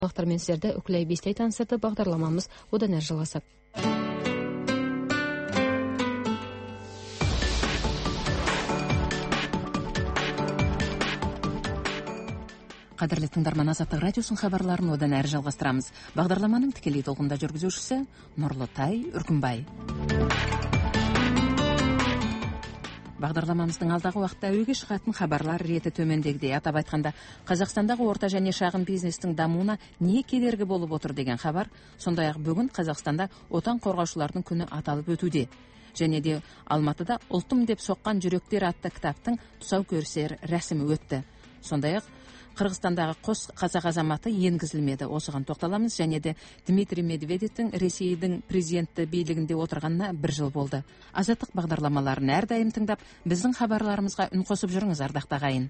Мен сіздерді үкілей бестей таныстырды. Бағдарламамыз одан әрі жалғасады. Қадірлі тыңдарман, Азаттық радиосын хабарларын одан әрі жалғастырамыз. Бағдарламаның тікелей толқында жүргізушісі Нұрлытай Үркімбай. Бағдарламамыздың алдағы уақытта әуеге шығатын хабарлар реті төмендегідей. Атап айтқанда, Қазақстандағы орта және шағын бизнестің дамуына не кедергі болып отыр деген хабар. Сондай-ақ бүгін Қазақстанда отан қорғаушылардың күні аталып өтуде. Және де Алматыда ұлтым деп соққан жүректер атты кітаптың тұсаукесер рәсімі өтті. Сондай-ақ Қырғызстандағы қос қазақ азаматы енгізілмеді. Осыған тоқталамыз. Және де Дмитрий Медведевтің Ресейдің президенті билігінде отырғанына 1 жыл болды. Азаттық бағдарламаларын әрдайым тыңдап, біздің хабарларымызға үн қосып жүріңіз, ардақты ағайын.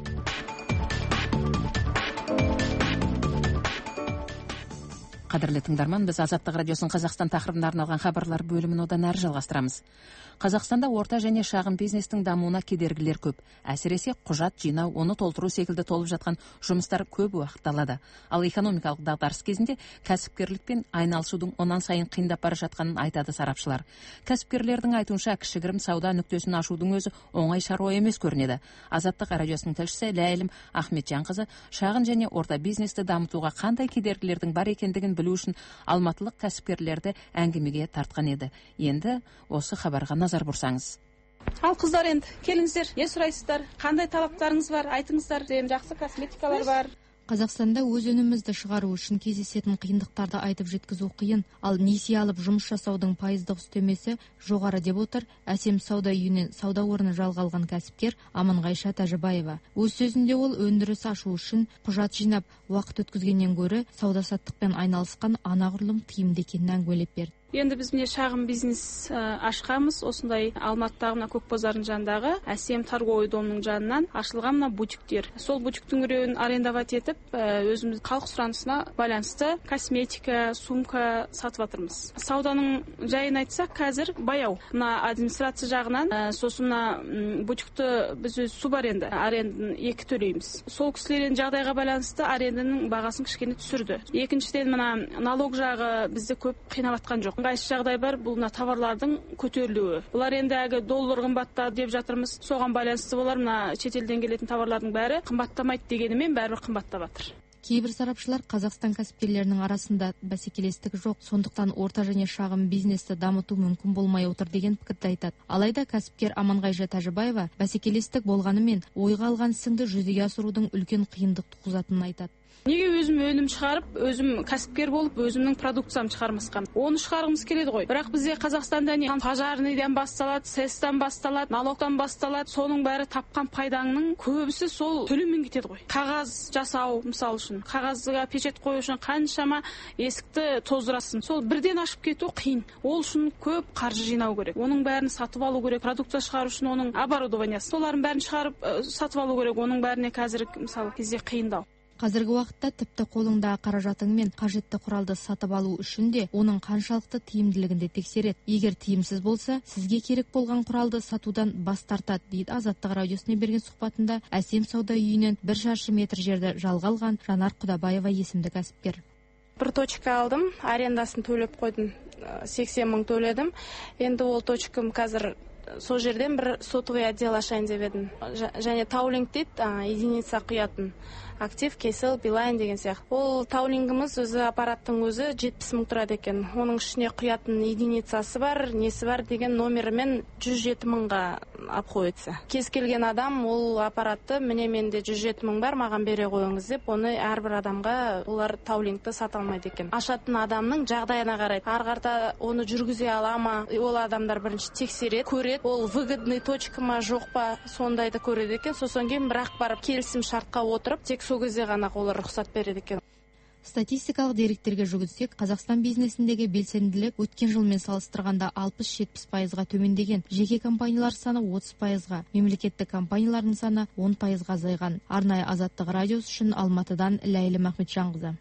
Қадірлі тыңдарман, біз Азаттық радиосын Қазақстан тақырыбына арналған хабарлар бөлімін одан әрі жалғастырамыз. Қазақстанда орта және шағын бизнестің дамуына кедергілер көп. Әсіресе құжат жинау, оны толтыру секілді толып жатқан жұмыстар көп уақыт алады. Ал экономикалық дағдарыс кезінде кәсіпкерлікпен айналысудың онан сайын қиындап бара жатқанын айтады сарапшылар. Кәсіпкерлердің айтуынша, кішігірім сауда нүктесін ашудың өзі оңай шаруа емес көрінеді. Азаттық радиосының тілшісі Ләйлім Ахметжанқызы шағын және орта бизнесті дамытуға қандай кедергілердің бар екендігін білу үшін алматылық кәсіпкерлерді әңгімеге тартқан еді. Енді осы хабарға назар бұрсаңыз. Ал қыздар, енді келіңіздер, не сұрайсыздар? Қандай талаптарыңыз бар? Айтыңыздар. Жақсы косметикалар бар. Қазақстанда өз өнімізді шығару үшін кездесетін қиындықтарды айтып жеткізу қиын, ал несие алып жұмыс жасаудың пайыздық үстемесі жоғары деп отыр Әсем сауда үйінен сауда орны жалға алған кәсіпкер Аманғайша Тәжібаева. Өз сөзінде ол өндіріс ашу үшін құжат жинап, уақыт өткізгеннен гөрі сауда-саттықпен айналысқан анағұрлым тиімді екенін әңгімелеп берді. Енді біз міне шағын бизнес ашқанбыз. Осындай Алматыдағы мына Көкбазардың жанындағы Әсем торговый домның жанынан ашылған мына бутиктер. Сол бутиктің біреуін арендовать етіп, өзіміз халық сұранысына байланысты косметика, сумка сатып жатырмыз. Сауданың жайын айтсақ, қазір баяу. Мына администрация жағынан, сосын мына бутикті біз өз субаренда аренданы 2 төлейміз. Сол кісілердің жағдайға байланысты аренданың бағасын кішкене түсірді. Екіншіден мына налог жағы бізді көп қинап жатқан жоқ. Қайсы жағдай бар, бұл товарлардың көтерілуі. Бұлар енді доллар қымбаттады деп жатырмыз. Соған байланысты болар, мына шетелден келетін товарлардың бәрі қымбаттамайды дегенімен бәрібір қымбаттап жатыр. Кейбір сарапшылар Қазақстан кәсіпкерлерінің арасында бәсекелестік жоқ, сондықтан орта және шағын бизнесті дамыту мүмкін болмай отыр деген пікірді айтады. Алайда кәсіпкер Аманғайша Тәжібаева бәсекелестік болғанымен ойға алған ісіңді жүзеге асырудың үлкен қиындық туғызатынын айтады. Неге өзім өнім шығарып, өзім кәсіпкер болып, өзімнің продукциям шығармасқа? Оны шығарғымыз келеді ғой. Бірақ бізде Қазақстанда пожарныйдан басталады, сэстан басталады, налогтан басталады. Соның бәрі тапқан пайдаңның көбісі сол төлеммен кетеді ғой. Қағаз жасау, мысалы үшін, қағазға печет қою үшін қаншама есікті тоздырасың. Сол бірден ашып кету қиын. Ол үшін көп қаржы жинау керек. Оның бәрін сатып алу керек. Продукция шығару үшін оның оборудованиясы. Солардың бәрін шығарып сатып алу керек. Оның бәріне қазір мысалы кезде қиындау. Қазіргі уақытта тіпті қолыңдағы қаражатыңмен қажетті құралды сатып алу үшін де оның қаншалықты тиімділігін де тексереді. Егер тиімсіз болса, сізге керек болған құралды сатудан бас тартады, дейді Азаттық радиосына берген сұхбатында Әсем сауда үйінен 1 шаршы метр жерді жалға алған Жанар Құдабаева есімді кәсіпкер. Бір точка алдым, арендасын төлеп қойдым, 80 мың төледім. Енді ол точкам қазір сол жерден бір сотовый отдел ашайын деп едім. Және таулинг дейді, единица құятын. Актив, Кейсел, Билайн деген сияқты. Ол таулингіміз өзі аппараттың өзі 70 мың тұрады екен. Оның ішіне құятын единицасы бар, несі бар деген номерімен 107 мыңға алып қойыпсы. Кез келген адам ол аппаратты міне менде 107 мың бар, маған бере қойыңыз деп, оны әрбір адамға олар таулингті сата алмайды екен. Ашатын адамның жағдайына қарайды. Арғарда оны жүргізе ала ма? Ол адамдар бірінші тексереді, көреді, ол выгодный точка ма жоқ па, сондайды көреді екен. Сосын кейін бірақ барып келісім шартқа отырып, тек сол кезде ғана олар рұқсат береді екен. Статистикалық деректерге жүгінсек, Қазақстан бизнесіндегі белсенділік өткен жылмен салыстырғанда 60-70%-ға төмендеген. Жеке компаниялар саны 30%-ға, мемлекеттік компаниялардың саны 10%-ға азайған. Арнайы Азаттық радиосы үшін Алматыдан Ләйлім Ахметжанқызы.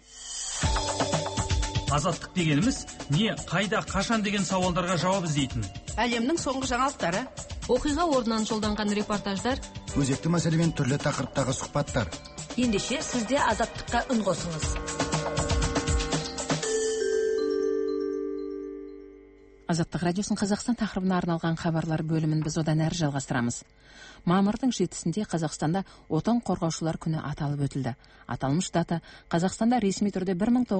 Азаттық дегеніміз не, қайда, қашан деген сауалдарға жауап іздейтін. Әлемнің соңғы жаңалықтары, Оқиға орнынан жолданған репортаждар, өзекті мәселемен түрлі тақырыптағы сұхбаттар. Ендеше сізде Азаттыққа үн қосыңыз. Азаттық радиосын Қазақстан тақырыбына арналған хабарлар бөлімін біз одан әрі жалғастырамыз. Мамырдың 7-сінде Қазақстанда отан қорғаушылар күні аталып өтілді. Аталмыш дата Қазақстанда ресми түрде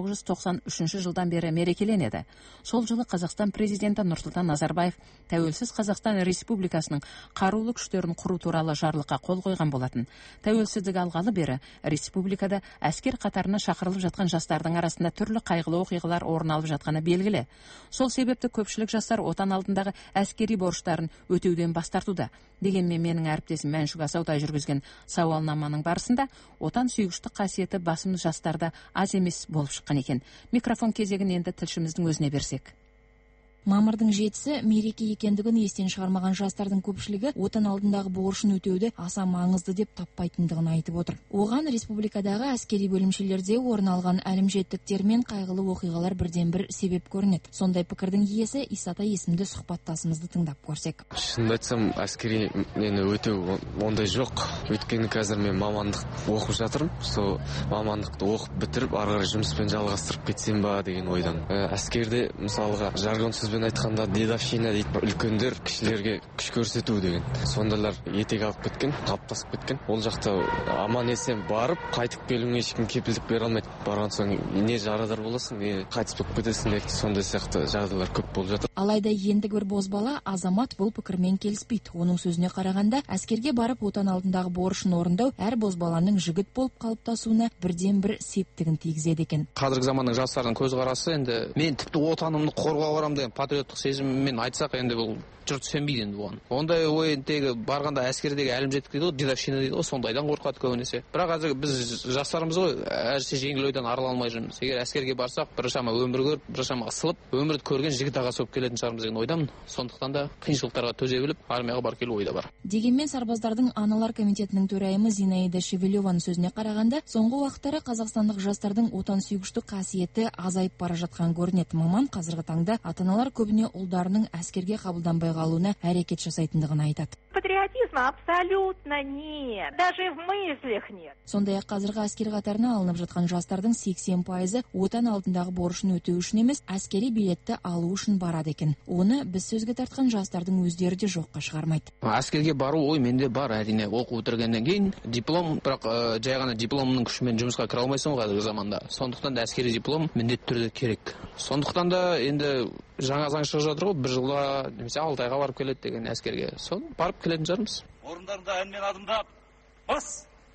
1993 жылдан бері мерекеленеді. Сол жылы Қазақстан президенті Нұрсұлтан Назарбаев Тәуелсіз Қазақстан Республикасының қарулы күштерін құру туралы жарлыққа қол қойған болатын. Тәуелсіздік алғалы бері республикада әскер қатарына шақырылып жатқан жастардың арасында түрлі қайғылы оқиғалар орын алып жатқаны белгілі. Сол себепті көпшілік жастар отан алдындағы әскери борыштарын өтеуден бас тартуда. Дегенмен менің әріптесім Мәншүк Асаутай жүргізген сауалнаманың барысында отан сүйгіштік қасиеті басымыз жастарда аз емес болып шыққан екен. Микрофон кезегін енді тілшіміздің өзіне берсек. Мамырдың 7-сі мереке екендігін естен шығармаған жастардың көпшілігі отан алдындағы борышын өтеуді аса маңызды деп таппайтындығын айтып отыр. Оған республикадағы әскери бөлімшелерде орын алған әлімжеттіктер мен қайғылы оқиғалар бірден-бір себеп көрінеді. Сондай пікірдің иесі Исатай есімді сұхбаттасымызды тыңдап көрсек. Шынымды айтсам, әскери мені өтеу ондай жоқ. Өйткені қазір мен мамандық оқып жатырмын. Сол мамандықты оқып бітіріп, ары қарай жұмыспен жалғастырып кетсем ба деген ойдан. Әскерде мысалға жаргон сөзбен айтқанда дедовщина дейді, үлкендер кішілерге күш көрсету деген. Сондайлар етек алып кеткен, қалыптасып кеткен. Ол жақта аман есен барып, қайтып келуіңе ешкім кепілдік бере алмайды. Барған соң не жарадар боласың, не қайтыс болып кетесің деген сондай сияқты жағдайлар көп болып жатыр. Алайда ендігі бір бозбала Азамат бұл пікірмен келіспейді. Оның сөзіне қарағанда, әскерге барып отан алдындағы борышын орындау әр бозбаланың жігіт болып қалыптасуына бірден-бір септігін тигізеді екен. Қазіргі заманның жастардың көзқарасы енді мен тіпті отанымды қорғауға барамын деген патриоттық сезіммен айтсақ, енді бұл жұрт сенбейді енді бұған. Ондай ой тегі барғанда әскердегі әлімжеттік дейді ғой, дедовщина дейді ғой, сондайдан қорқады көбінесе. Бірақ қазір біз жастарымыз ғой, әрсе жеңіл ойдан арыла алмай жүрміз. Егер әскерге барсақ, біршама өмір көріп, біршама ысылып, өмірді көрген жігіт ағасы болып келетін шығармыз деген ойдамын. Сондықтан да қиыншылықтарға төзе біліп, армияға барып келу ойда бар. Дегенмен сарбаздардың аналар комитетінің төрайымы Зинаида Шевелеваның сөзіне қарағанда, соңғы уақыттары қазақстандық жастардың отансүйгіштік қасиеті азайып бара жатқан көрінеді. Маман қазіргі таңда ата-аналар көбіне ұлдарының әскерге қабылданбай қалуына әрекет жасайтындығын айтады. Патриотизма абсолютно нет, даже в мыслях нет. Сондай-ақ қазіргі әскер қатарына алынып жатқан жастардың 80% отан алдындағы борышын өтеу үшін емес, әскери билетті алу үшін барады екен. Оны біз сөзге тартқан жастардың өздері де жоққа шығармайды. Әскерге бару ой менде бар, әрине оқу бітіргеннен кейін диплом, бірақ жай ғана дипломның күшімен жұмысқа кіре алмайсың қазіргі заманда. Сондықтан да әскери диплом міндетті түрде керек. Сондықтан да енді жаңа заң шығып жатыр ғой, 1 жылға немесе 6 айға барып келеді деген әскерге. Соны барып келетін шығармыз. Орындарында әнмен адымдап, бас!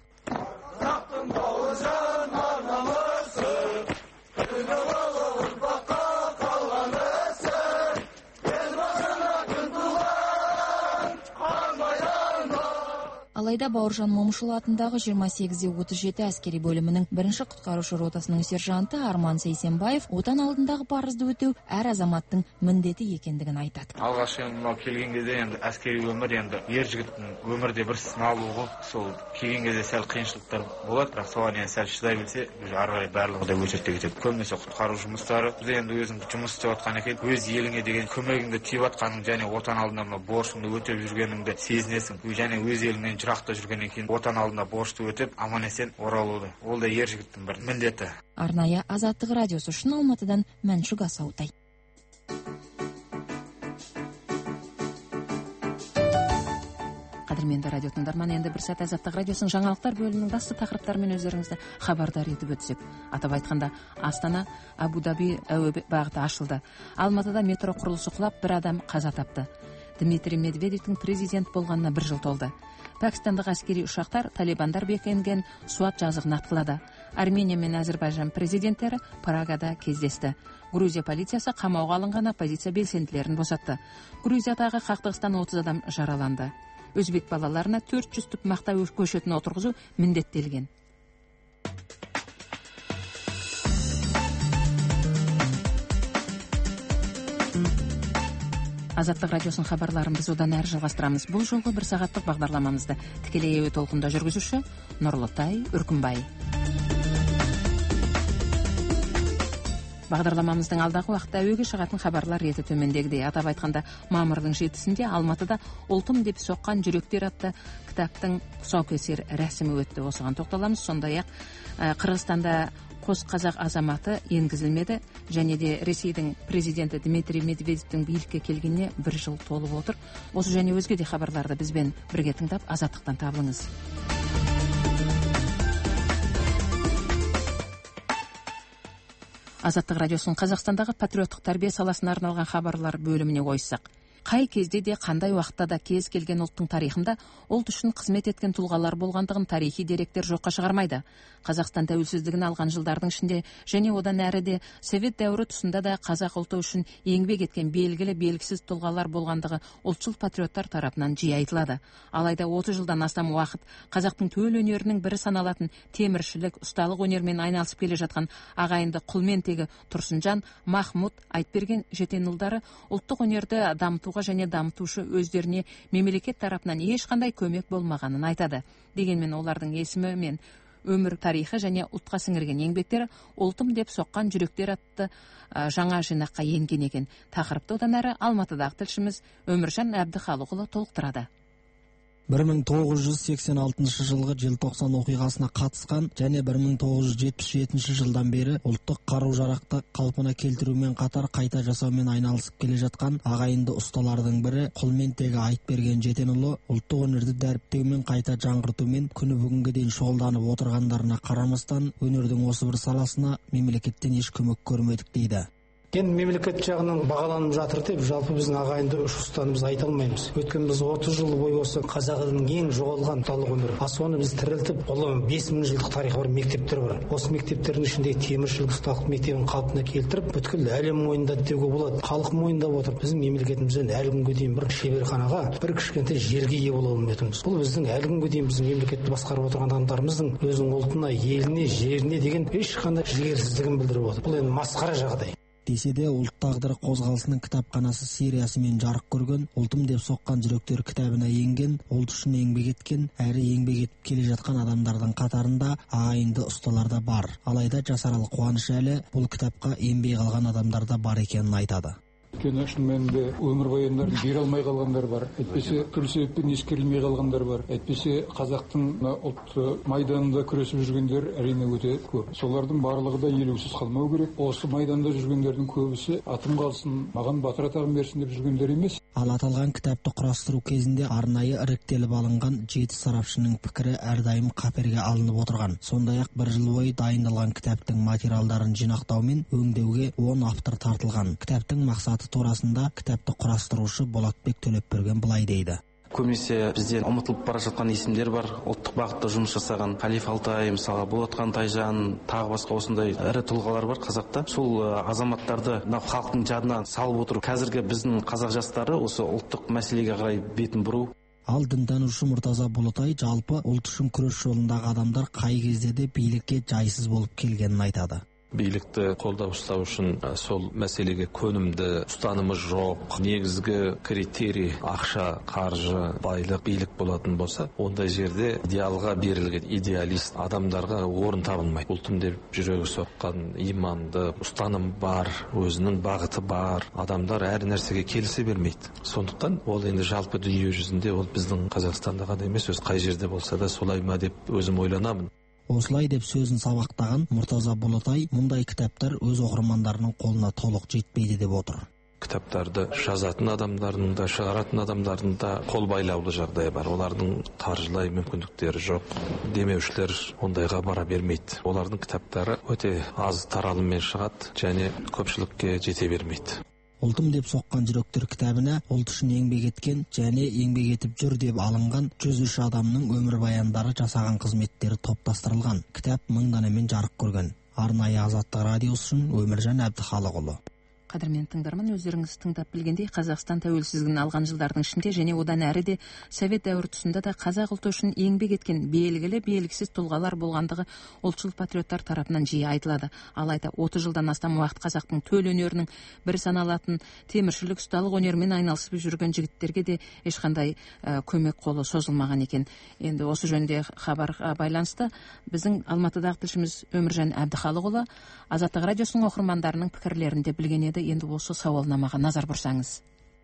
Қазақтың бауыржан арнамысы, күні болып ұрпаққа қалған ісі, ел басына күн туған қан майданда. Алайда Бауыржан Момышұлы атындағы 28-37 әскери бөлімінің 1-ші құтқарушы ротасының сержанты Арман Сейсенбаев отан алдындағы парызды өтеу әр азаматтың міндеті екендігін айтады. Алғаш келген кезде енді әскери өмір енді ер жігіттің өмірде бір сыналуы, сол келген кезде сәл қиыншылықтар болады, бірақ соған енді сәл шыдай білсе, ары қарай барлығы да өсекте кетеді. Көбінесе құтқару жұмыстары, біз енді өзің жұмыс істеп жатқан екен, өз еліңе деген көмегіңді тиіп жатқаның және отан алдында борышыңды өтеп жүргеніңді сезінесің. Және өз еліңнен жырақта жүргеннен кейін отан алдында борышты өтеп аман есен оралуды. Ол да ер жігіттің бір міндеті. Арнайы Азаттық радиосы үшін Алматыдан Мәншүк Асаутай. Қадірменді радио тыңдарман, енді бір сәт Азаттық радиосының жаңалықтар бөлімінің басты тақырыптарымен өздеріңізді хабардар етіп өтсек. Атап айтқанда, Астана Абу-Даби әуе бағыты ашылды. Алматыда метро құрылысы құлап, 1 адам қаза тапты. Дмитрий Медведевтің президент болғанына 1 жыл толды. Пәкістандық әскери ұшақтар талибандар бекінген Суат жазығын атқылады. Армения мен Әзербайжан президенттері Прагада кездесті. Грузия полициясы қамауға алынған оппозиция белсенділерін босатты. Грузиядағы қақтығыстан 30 адам жараланды. Өзбек балаларына 400 түп мақта көшетін отырғызу міндеттелген. Азаттық радиосын хабарларын біз одан әрі жалғастырамыз. Бұл жолғы 1 сағаттық бағдарламамызды тікелей әуе толқында жүргізуші Нұрлытай Үркімбай. Бағдарламамыздың алдағы уақытта әуеге шығатын хабарлар реті төмендегідей. Атап айтқанда, мамырдың 7-сінде Алматыда «Ұлтым деп соққан жүректер» атты кітаптың тұсаукесер рәсімі өтті. Осыған тоқталамыз. Сондай-ақ Қырғызстанда қос қазақ азаматы енгізілмеді және де Ресейдің президенті Дмитрий Медведевтің билікке келгеніне 1 жыл толып отыр. Осы және өзге де хабарларды бізбен бірге тыңдап, азаттықтан табылыңыз. Азаттық радиосының Қазақстандағы патриоттық тәрбие саласына арналған хабарлар бөліміне ойыссақ. Қай кезде де, қандай уақытта да кез келген ұлттың тарихында ұлт үшін қызмет еткен тұлғалар болғандығын тарихи деректер жоққа шығармайды. Қазақстан тәуелсіздігін алған жылдардың ішінде және одан әрі де Совет дәуірі тұсында да қазақ ұлты үшін еңбек еткен белгілі белгісіз тұлғалар болғандығы ұлтшыл патриоттар тарапынан жиі айтылады. Алайда 30 жылдан астам уақыт қазақтың төл өнерінің бірі саналатын теміршілік, ұсталық өнермен айналысып келе жатқан ағайынды Құлментегі Тұрсынжан, Махмұт, Айтберген жетенұлдары ұлттық өнерді дамытуға және дамытушы өздеріне мемлекет тарапынан ешқандай көмек болмағанын айтады. Дегенмен олардың есімі мен өмір тарихы және ұлтқа сіңірген еңбектері ұлтым деп соққан жүректер атты жаңа жинаққа енген екен. Тақырыпты одан әрі Алматыдағы тілшіміз Өміржан Әбдіхалықұлы толықтырады. 1986 жылғы желтоқсан оқиғасына қатысқан және 1977 жылдан бері ұлттық қару-жарақты қалпына келтірумен қатар қайта жасаумен айналысып келе жатқан ағайынды ұсталардың бірі Құлментегі Айтберген жетенұлы ұлттық өнерді дәріптеумен қайта жаңғыртумен күні бүгінге дейін шұғылданып отырғандарына қарамастан өнердің осы бір саласына мемлекеттен еш көмек көрмедік дейді. Енді мемлекет жағынан бағаланып жатыр деп, жалпы біздің ағайынды үш ұстанымыз айта алмаймыз. Өйткені біз 30 жыл бойы осы қазақ елінің ең жоғалған ұлттық өнері. Соны біз тірілтіп, ұлы 5000 жылдық тарихы бар мектептер бар. Осы мектептердің ішіндегі теміршілік ұсталық мектебін қалпына келтіріп, бүткіл әлем мойындады деуге болады. Халық мойындап отыр. Біздің мемлекетімізден әлі күнге дейін бір шеберханаға, бір кішкентай жерге ие бола алмайтынбыз. Бұл біздің әлі күнге дейін біздің мемлекетті басқарып отырған адамдарымыздың өзінің ұлтына, еліне, жеріне деген ешқандай жігерсіздігін білдіріп отыр. Бұл енді масқара жағдай. Десе де ұлт тағдыры қозғалысының кітапханасы сериясымен жарық көрген, ұлтым деп соққан жүректер кітабына енген, ұлт үшін еңбек еткен, әрі еңбек етіп келе жатқан адамдардың қатарында ағайынды ұсталарда бар. Алайда жасаралы Қуаныш әлі бұл кітапқа енбей қалған адамдарда бар екенін айтады. Өйткені шын мәнінде өмір баяндарын бере алмай қалғандар бар. Әйтпесе түрлі себеппен ескерілмей қалғандар бар. Әйтпесе қазақтың ұлт майданында күресіп жүргендер әрине өте көп. Солардың барлығы да елеусіз қалмау керек. Осы майданда жүргендердің көбісі атым қалсын, маған батыр атағын берсін деп жүргендер емес. Ал аталған кітапты құрастыру кезінде арнайы іріктеліп алынған 7 сарапшының пікірі әрдайым қаперге алынып отырған. Сондай-ақ 1 жыл бойы дайындалған кітаптың материалдарын жинақтау мен өңдеуге 10 автор тартылған. Кітаптың мақсаты турасында кітапты құрастырушы Болатбек Төлепберген былай дейді. Көбінесе бізден ұмытылып бара жатқан есімдер бар. Ұлттық бағытта жұмыс жасаған Қалиф Алтай, мысалы Болатхан Тайжан, тағы басқа осындай ірі тұлғалар бар қазақта. Сол азаматтарды халықтың жадына салып отыру. Қазіргі біздің қазақ жастары осы ұлттық мәселеге қарай бетін бұру. Ал дінтанушы Мұртаза Болатай жалпы ұлт үшін күрес жолындағы адамдар қай кезде де билікке жайсыз болып келгенін айтады. Билікті қолдап ұстау үшін сол мәселеге көнімді ұстанымы жоқ, негізгі критерий ақша, қаржы, байлық, билік болатын болса, ондай жерде идеалға берілген идеалист адамдарға орын табылмайды. Ұлтым деп жүрегі соққан, иманды, ұстаным бар, өзінің бағыты бар адамдар әр нәрсеге келісе бермейді. Сондықтан ол енді жалпы дүние жүзінде ол біздің Қазақстанда ғана емес, өз қай жерде болса да солай ма деп өзім ойланамын. Осылай деп сөзін сабақтаған Мұртаза Болатай мұндай кітаптар өз оқырмандарының қолына толық жетпейді деп отыр. Кітаптарды жазатын адамдардың да, шығаратын адамдардың да қол байлаулы жағдайы бар. Олардың қаржылай мүмкіндіктері жоқ. Демеушілер ондайға бара бермейді. Олардың кітаптары өте аз таралыммен шығады және көпшілікке жете бермейді. Ұлтым деп соққан жүректер кітабына ұлт үшін еңбек еткен және еңбек етіп жүр деп алынған 103 адамның өмір баяндары жасаған қызметтері топтастырылған. Кітап 1000 данамен жарық көрген. Арнайы Азаттық радиосы үшін Өміржан Әбдіхалықұлы. Қадірмен тыңдарман, өздеріңіз тыңдап білгендей, Қазақстан тәуелсіздігін алған жылдардың ішінде және одан әрі де Совет дәуірі тұсында да қазақ ұлты үшін еңбек еткен белгілі белгісіз тұлғалар болғандығы ұлтшыл патриоттар тарапынан жиі айтылады. Алайда 30 жылдан астам уақыт қазақтың төл өнерінің бір саналатын теміршілік, ұсталық өнермен айналысып жүрген жігіттерге де ешқандай көмек қолы созылмаған екен. Енді осы жөнде хабарға байланысты біздің Алматыдағы тілшіміз Өміржан Әбдіхалықұлы Азаттық радиосының оқырмандарының пікірлерін де білген еді. Енді осы сауалнамаға назар бұрсаңыз.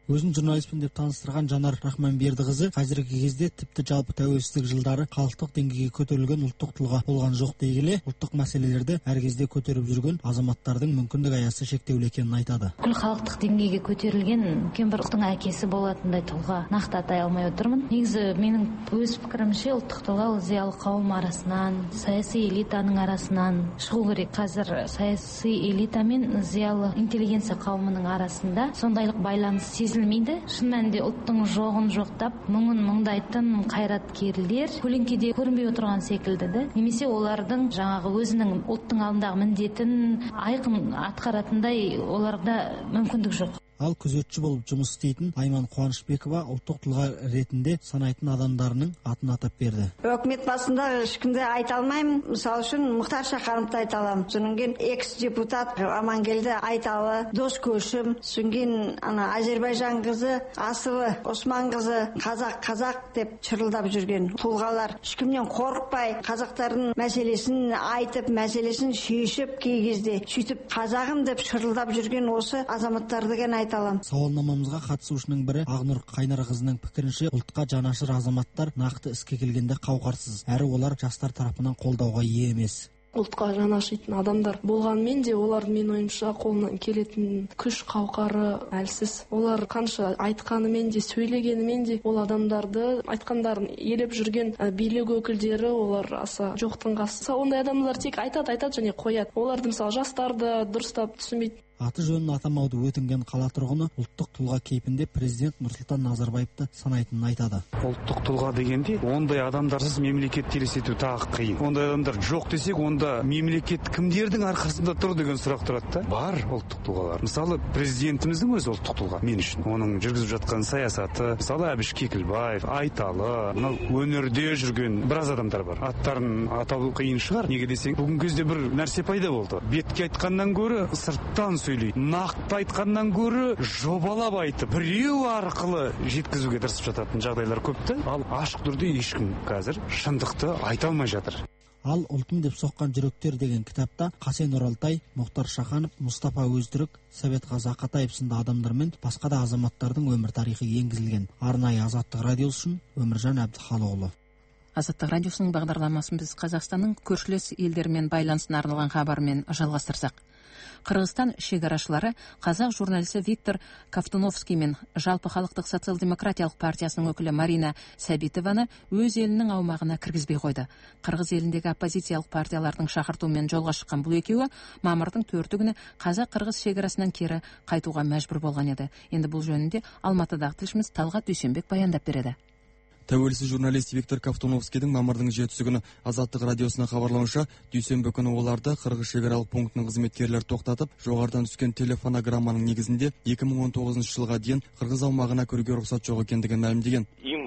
Өзін журналистпін деп таныстырған Жанар Рахманбердіқызы қазіргі кезде тіпті жалпы тәуелсіздік жылдары халықтық деңгейге көтерілген ұлттық тұлға болған жоқ дей келе, ұлттық мәселелерді әр кезде көтеріп жүрген азаматтардың мүмкіндік аясы шектеулі екенін айтады. Бүкіл халықтық деңгейге көтерілген үлкен бір ұлттың әкесі болатындай тұлға нақты атай алмай отырмын. Негізі менің өз пікірімше ұлттық тұлға ол зиялы қауым арасынан, саяси элитаның арасынан шығу керек. Қазір саяси элита мен зиялы интеллигенция қауымының арасында сондайлық байланыс сезілмейді. Шын мәнінде ұлттың жоғын жоқтап, мұңын мұңдайтын қайраткерлер көлеңкеде көрінбей отырған секілді. Немесе олардың жаңағы өзінің ұлттың алдындағы міндетін айқын атқаратындай оларда мүмкіндік жоқ. Ал күзетші болып жұмыс істейтін Айман Қуанышбекова ұлттық тұлға ретінде санайтын адамдарының атын атап берді. Өкімет басында ешкімді айта алмаймын. Мысалы үшін Мұхтар Шахановты айта аламын. Содан кейін экс-депутат Амангелді Айталы, Дос Көшім, содан кейін Азербайжан қызы Асылы Осман қызы қазақ деп шырылдап жүрген тұлғалар. Ешкімнен қорықпай қазақтардың мәселесін айтып, мәселесін шешіп, кей кезде сөйтіп қазағым деп шырылдап жүрген осы азаматтарды ғана Сауалнамамызға қатысушының бірі Ақнұр Қайнарқызының пікірінше ұлтқа жанашыр азаматтар нақты іске келгенде қауқарсыз, әрі олар жастар тарапынан қолдауға ие емес. Ұлтқа жанашитын адамдар болғанмен де олардың мен ойымша қолынан келетін күш қауқары әлсіз. Олар қанша айтқанымен де сөйлегенімен де ол адамдарды айтқандарын елеп жүрген билік өкілдері олар аса жоқтың қасы. Ондай адамдар тек айтады және қояды. Оларды мысалы жастарды дұрыстап түсінбейді. Аты жөнін атамауды өтінген қала тұрғыны ұлттық тұлға кейпінде президент Нұрсұлтан Назарбаевты санайтынын айтады. Ұлттық тұлға дегенде ондай адамдарсыз мемлекет елестету тағы қиын. Ондай адамдар жоқ десек, онда мемлекет кімдердің арқасында тұр деген сұрақ тұрады да. Бар ұлттық тұлғалар. Мысалы президентіміздің өзі ұлттық тұлға мен үшін. Оның жүргізіп жатқан саясаты, мысалы Әбіш Кекілбаев, Айталы, мынау өнерде жүрген біраз адамдар бар. Аттарын атау қиын шығар. Неге десең, бүгінгі кезде бір нәрсе пайда болды. Бетке айтқаннан гөрі сырттан сөйлейді. Нақты айтқаннан гөрі жобалап айтып, біреу арқылы жеткізуге тырысып жататын жағдайлар көпті. Ал ашық түрде ешкім қазір шындықты айта алмай жатыр. Ал ұлтым деп соққан жүректер деген кітапта Қасен Оралтай, Мұхтар Шаханов, Мұстафа Өзтүрік, Советқазы Ақатаев сынды адамдармен басқа да азаматтардың өмір тарихы енгізілген. Арнайы Азаттық радиосы үшін Өміржан Әбдіхалықұлы. Азаттық радиосының бағдарламасын біз Қазақстанның көршілес елдермен байланысына арналған хабармен жалғастырсақ. Қырғызстан шекарашылары қазақ журналисі Виктор Ковтуновский мен жалпы халықтық социал-демократиялық партиясының өкілі Марина Сәбитованы өз елінің аумағына кіргізбей қойды. Қырғыз еліндегі оппозициялық партиялардың шақыртуымен жолға шыққан бұл екеуі мамырдың 4 күні қазақ-қырғыз шекарасынан кері қайтуға мәжбүр болған еді. Енді бұл жөнінде Алматыдағы тілшіміз Талғат Дүйсенбек баяндап береді. Тәуелсіз журналист Виктор Ковтуновскийдің мамырдың 7 күні Азаттық радиосына хабарлауынша, дүйсенбі күні оларды Қырғыз шекаралық пунктінің қызметкерлері тоқтатып, жоғарыдан түскен телефонограмманың негізінде 2019 жылға дейін Қырғыз аумағына кіруге рұқсат жоқ екендігін мәлімдеген.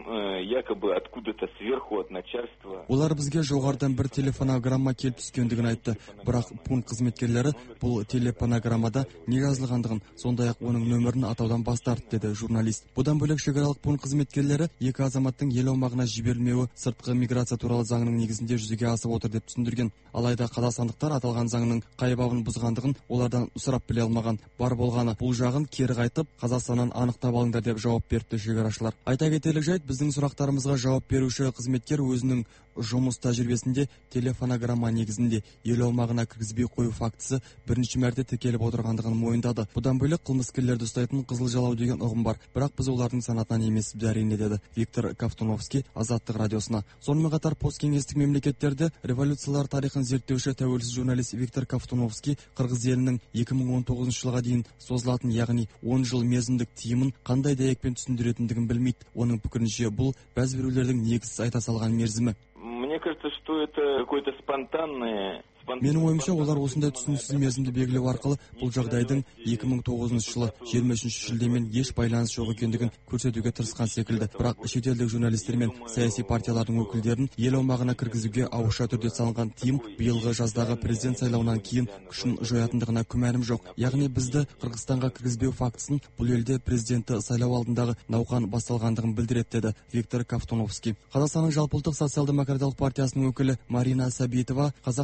Якобы откуда-то сверху от начальства. Олар бізге жоғарыдан бір телефонограмма келіп түскендігін айтты. Бірақ пункт қызметкерлері бұл телефонограммада не жазылғандығын, сондай-ақ оның нөмірін атаудан бас тартты, деді журналист. Бұдан бөлек шекаралық пункт қызметкерлері екі азаматтың ел аумағына жіберілмеуі сыртқы миграция туралы заңның негізінде жүзеге асып отыр деп түсіндірген. Алайда қазақстандықтар аталған заңның қай бабын бұзғандығын олардан сұрап біле алмаған. Бар болғаны бұл жағын кері қайтып, Қазақстаннан анықтап алыңдар деп жауап берді шекарашылар. Айта кетерлік жайт, біздің сұрақтарымызға жауап беруші қызметкер өзінің жұмыс тәжірибесінде телефонограмма негізінде ел аумағына кіргізбей қою фактісі бірінші мәрте тіркеліп отырғандығын мойындады. Бұдан бөлек қылмыскерлерді ұстайтын қызыл жалау деген ұғым бар, бірақ біз олардың санатынан емеспіз, әрине, деді Виктор Ковтуновский Азаттық радиосына. Сонымен қатар посткеңестік мемлекеттерде революциялар тарихын зерттеуші тәуелсіз журналист Виктор Ковтуновский Қырғыз елінің 2019 жылға дейін созылатын, яғни 10 жыл мерзімдік тыйымын қандай дәйекпен түсіндіретіндігін білмейді. Оның пікірінше бұл бәз біреулердің негізсіз айта салған мерзімі. Мне кажется, что это какое-то спонтанное. Менің ойымша, олар осындай түсініксіз мерзімді белгілеу арқылы бұл жағдайдың 2009 жылы 23 шілдемен еш байланыс жоқ екендігін көрсетуге тырысқан секілді. Бірақ шетелдік журналистер мен саяси партиялардың өкілдерін ел аумағына кіргізуге ауызша түрде салынған тыйым биылғы жаздағы президент сайлауынан кейін күшін жоятындығына күмәнім жоқ. Яғни бізді Қырғызстанға кіргізбеу фактісін бұл елде президенті сайлау алдындағы науқан басталғандығын білдіреді, деді Виктор Ковтуновский. Қазақстанның жалпыұлттық социал-демократиялық партиясының өкілі Марина Сәбитова қазақ-қырғыз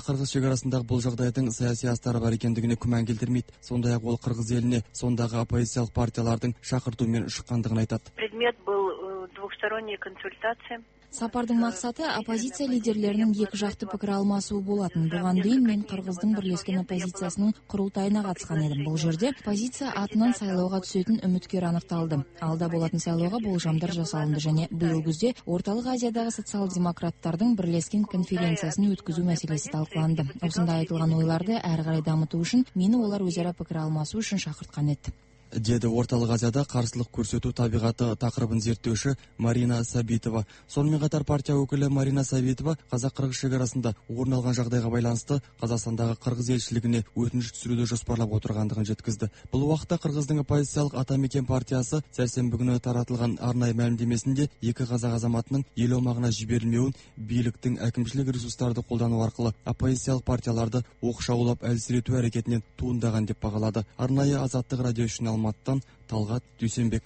шекарасындағы бұл жағдайдың саяси астары бар екендігіне күмән келтірмейді. Сондай-ақ ол қырғыз еліне сондағы оппозициялық партиялардың шақыртуымен шыққандығын айтады. Предмет был двухсторонняя консультация. Сапардың мақсаты оппозиция лидерлерінің екі жақты пікір алмасуы болатын. Бұған дейін мен Қырғыздың бірлескен оппозициясының құрылтайына қатысқан едім. Бұл жерде оппозиция атынан сайлауға түсетін үміткер анықталды. Алда болатын сайлауға болжамдар жасалынды және биыл күзде Орталық Азиядағы социал-демократтардың бірлескен конференциясын өткізу мәселесі талқыланды. Осында айтылған ойларды әрі қарай дамыту үшін мені олар өзара пікір алмасу үшін шақыртқан еді, деді Орталық Азияда қарсылық көрсету табиғаты тақырыбын зерттеуші Марина Сабитова. Сонымен қатар партия өкілі Марина Сабитова қазақ-қырғыз шекарасында орын алған жағдайға байланысты Қазақстандағы қырғыз елшілігіне өтініш түсіруді жоспарлап отырғандығын жеткізді. Бұл уақытта Қырғыздың оппозициялық Атамекен партиясы сәрсенбі күні таратылған арнайы мәлімдемесінде екі қазақ азаматының ел аумағына жіберілмеуін биліктің әкімшілік ресурстарды қолдану арқылы оппозициялық партияларды оқшаулап әлсірету әрекетінен туындаған деп бағалады. Арнайы Азаттық радио үшін Алматыдан Талғат Дүйсенбек.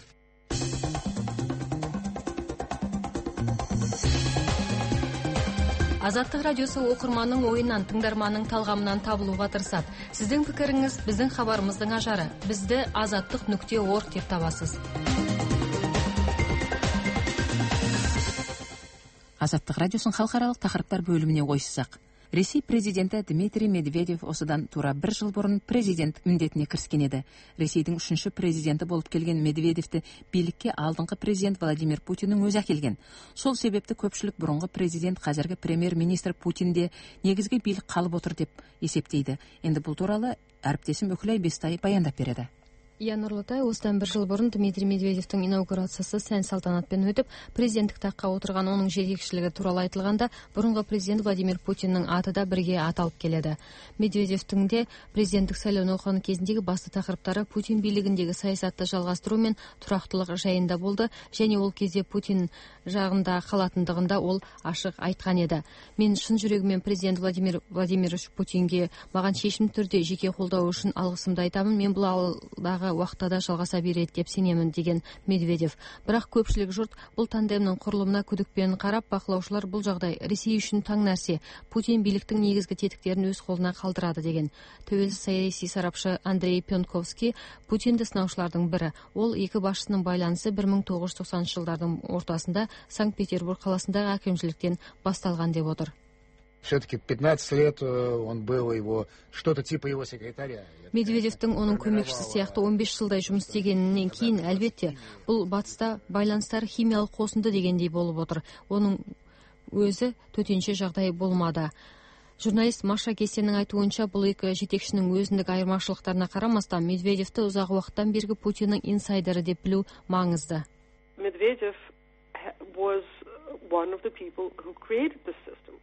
Азаттық радиосы оқырманның ойынан, тыңдарманның талғамынан табылуға тырысады. Сіздің пікіріңіз біздің хабарымыздың ажары. Бізді azаттық.org деп табасыз. Азаттық радиосын халықаралық тақырыптар бөліміне ойыссақ. Ресей президенті Дмитрий Медведев осыдан тура 1 жыл бұрын президент міндетіне кіріскен еді. Ресейдің 3-ші президенті болып келген Медведевті билікке алдыңғы президент Владимир Путиннің өзі әкелген. Сол себепті көпшілік бұрынғы президент, қазіргі премьер-министр Путинде негізгі билік қалып отыр деп есептейді. Енді бұл туралы әріптесім Үкілай Бестай баяндап береді. Нұрлытай, осыдан 1 жыл бұрын Дмитрий Медведевтің инаугурациясы сән салтанатпен өтіп, президенттік таққа отырған оның жетекшілігі туралы айтылғанда, бұрынғы президент Владимир Путиннің аты да бірге аталып келеді. Медведевтің де президенттік сайлау науқаны кезіндегі басты тақырыптары Путин билігіндегі саясатты жалғастыру мен тұрақтылық жайында болды, және ол кезде Путин жағында қалатындығында ол ашық айтқан еді. Мен шын жүрегімен президент Владимир Владимирович Путинге маған шешім түрде жеке қолдау үшін алғысымды айтамын. Мен бұл алдағы уақытта да жалғаса береді деп сенемін, деген Медведев. Бірақ көпшілік жұрт бұл тандемнің құрылымына күдікпен қарап, бақылаушылар бұл жағдай Ресей үшін таң нәрсе. Путин биліктің негізгі тетіктерін өз қолына қалдырады деген. Тәуелсіз саяси сарапшы Андрей Пенковский Путинді сынаушылардың бірі. Ол екі басшысының байланысы 1990 жылдардың ортасында Санкт-Петербург қаласындағы әкімшіліктен басталған деп отыр. Все-таки 15 лет он был его, что-то типа его секретаря. Медведевтің оның көмекшісі сияқты 15 жылдай жұмыс істегеннен кейін, әлбетте, бұл батыста байланыстар химиялық қосынды дегендей болып отыр. Оның өзі төтенше жағдай болмады. Журналист Маша Кесеннің айтуынша, бұл екі жетекшінің өзіндік айырмашылықтарына қарамастан, Медведевті ұзақ уақыттан бергі Путиннің инсайдері деп білу маңызды. Medvedev was one of the people who created the system.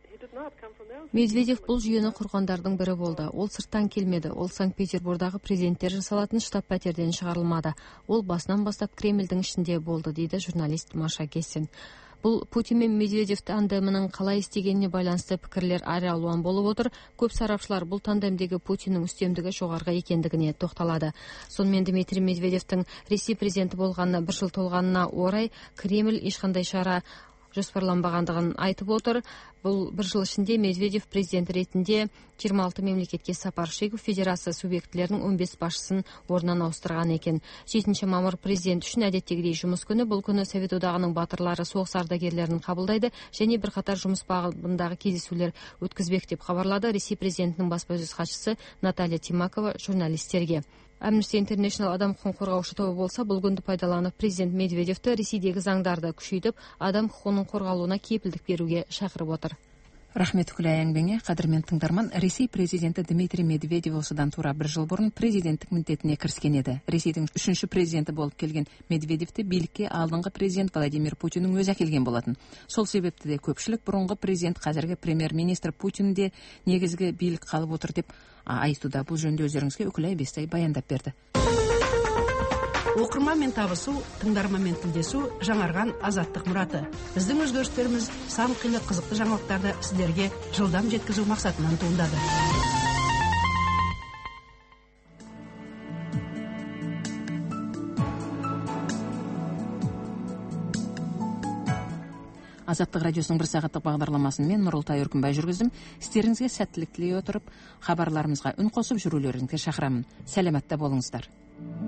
Медведев бұл жүйені құрғандардың бірі болды. Ол сырттан келмеді. Ол Санкт-Петербургдағы президенттер жасалатын штаб пәтерден шығарылмады. Ол басынан бастап Кремльдің ішінде болды, дейді журналист Маша Кесен. Бұл Путин мен Медведев тандемінің қалай істегеніне байланысты пікірлер әралуан болып отыр. Көп сарапшылар бұл тандемдегі Путиннің үстемдігі жоғарғы екендігіне тоқталады. Сонымен Дмитрий Медведевтің Ресей президенті болғанына 1 жыл толғанына орай Кремль ешқандай шара жоспарланбағандығын айтып отыр. Бұл 1 жыл ішінде Медведев президент ретінде 26 мемлекетке сапар шегіп, федерация субъектілерінің 15 басшысын орнынан ауыстырған екен. 7 мамыр президент үшін әдеттегідей жұмыс күні. Бұл күні Совет одағының батырлары, соғыс ардагерлерін қабылдайды және бірқатар жұмыс бағытындағы кездесулер өткізбек деп хабарлады Ресей президентінің баспасөз хатшысы Наталья Тимакова журналистерге. Amnesty International адам құқығын қорғаушы тобы болса, бұл күнді пайдаланып президент Медведевті Ресейдегі заңдарды күшейтіп, адам құқығының қорғалуына кепілдік беруге шақырып отыр. Рахмет Үкілай әңгімеңе. Қадірмен тыңдарман, Ресей президенті Дмитрий Медведев осыдан тура 1 жыл бұрын президенттік міндетіне кіріскен еді. Ресейдің 3-ші президенті болып келген Медведевті билікке алдыңғы президент Владимир Путиннің өзі әкелген болатын. Сол себепті де көпшілік бұрынғы президент, қазіргі премьер-министр Путинде негізгі билік қалып отыр деп айтуда. Бұл жөнінде өздеріңізге Үкілай Бестай баяндап берді. Оқырманмен табысу, тыңдарманмен тілдесу жаңарған азаттық мұраты. Біздің өзгерістеріміз сан қилы қызықты жаңалықтарды сіздерге жылдам жеткізу мақсатынан туындады. Азаттық радиосының 1 сағаттық бағдарламасын мен Нұрылтай Өркінбай жүргіздім. Сіздеріңізге сәттілік тілей отырып, хабарларымызға үн қосып жүрулеріңізге шақырамын. Сәлеметте болыңыздар.